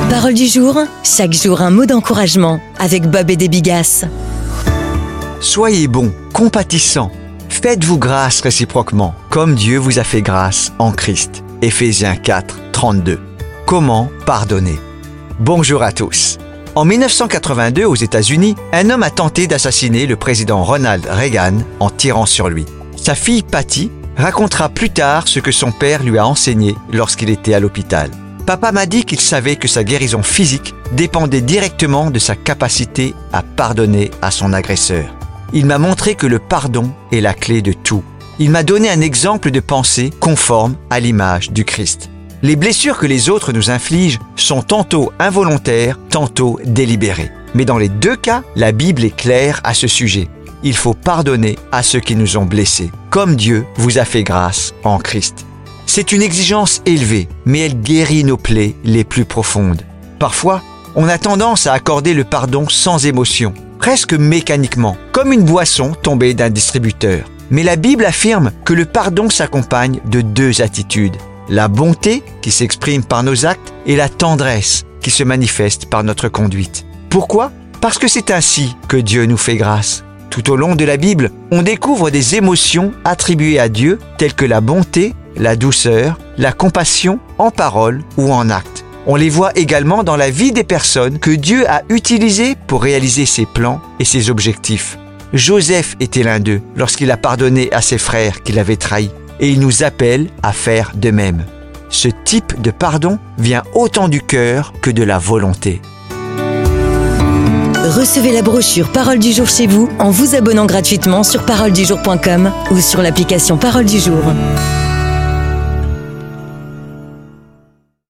Parole du jour, chaque jour un mot d'encouragement avec Bob et des Bigas. Soyez bons, compatissants. Faites-vous grâce réciproquement, comme Dieu vous a fait grâce en Christ. Éphésiens 4, 32. Comment pardonner? Bonjour à tous. En 1982, aux États-Unis, un homme a tenté d'assassiner le président Ronald Reagan en tirant sur lui. Sa fille Patty racontera plus tard ce que son père lui a enseigné lorsqu'il était à l'hôpital. Papa m'a dit qu'il savait que sa guérison physique dépendait directement de sa capacité à pardonner à son agresseur. Il m'a montré que le pardon est la clé de tout. Il m'a donné un exemple de pensée conforme à l'image du Christ. Les blessures que les autres nous infligent sont tantôt involontaires, tantôt délibérées. Mais dans les deux cas, la Bible est claire à ce sujet. Il faut pardonner à ceux qui nous ont blessés, comme Dieu vous a fait grâce en Christ. C'est une exigence élevée, mais elle guérit nos plaies les plus profondes. Parfois, on a tendance à accorder le pardon sans émotion, presque mécaniquement, comme une boisson tombée d'un distributeur. Mais la Bible affirme que le pardon s'accompagne de deux attitudes. La bonté, qui s'exprime par nos actes, et la tendresse, qui se manifeste par notre conduite. Pourquoi? Parce que c'est ainsi que Dieu nous fait grâce. Tout au long de la Bible, on découvre des émotions attribuées à Dieu, telles que la bonté, la douceur, la compassion en parole ou en acte. On les voit également dans la vie des personnes que Dieu a utilisées pour réaliser ses plans et ses objectifs. Joseph était l'un d'eux lorsqu'il a pardonné à ses frères qui l'avaient trahi, et il nous appelle à faire de même. Ce type de pardon vient autant du cœur que de la volonté. Recevez la brochure Parole du jour chez vous en vous abonnant gratuitement sur paroledujour.com ou sur l'application Parole du jour.